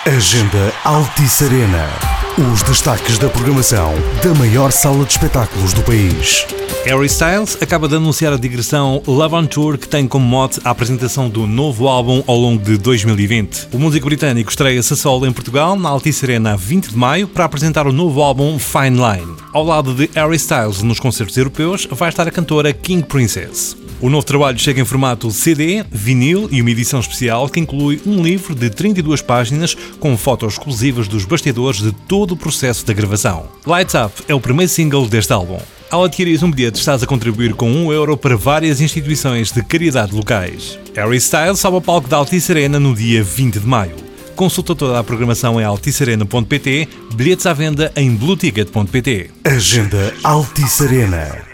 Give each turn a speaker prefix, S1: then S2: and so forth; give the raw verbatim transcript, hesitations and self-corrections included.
S1: Agenda Altice Arena. Os destaques da programação da maior sala de espetáculos do país.
S2: Harry Styles acaba de anunciar a digressão Love on Tour, que tem como mote a apresentação do novo álbum ao longo de dois mil e vinte. O músico britânico estreia-se a solo em Portugal, na Altice Arena, a vinte de maio, para apresentar o novo álbum Fine Line. Ao lado de Harry Styles nos concertos europeus, vai estar a cantora King Princess. O novo trabalho chega em formato C D, vinil e uma edição especial que inclui um livro de trinta e duas páginas com fotos exclusivas dos bastidores de todo o processo da gravação. Lights Up é o primeiro single deste álbum. Ao adquirir um bilhete, estás a contribuir com um euro para várias instituições de caridade locais. Harry Styles sobe ao palco da Altice Arena no dia vinte de maio. Consulta toda a programação em altice arena ponto pt, bilhetes à venda em blue ticket ponto pt.
S1: Agenda Altice Arena.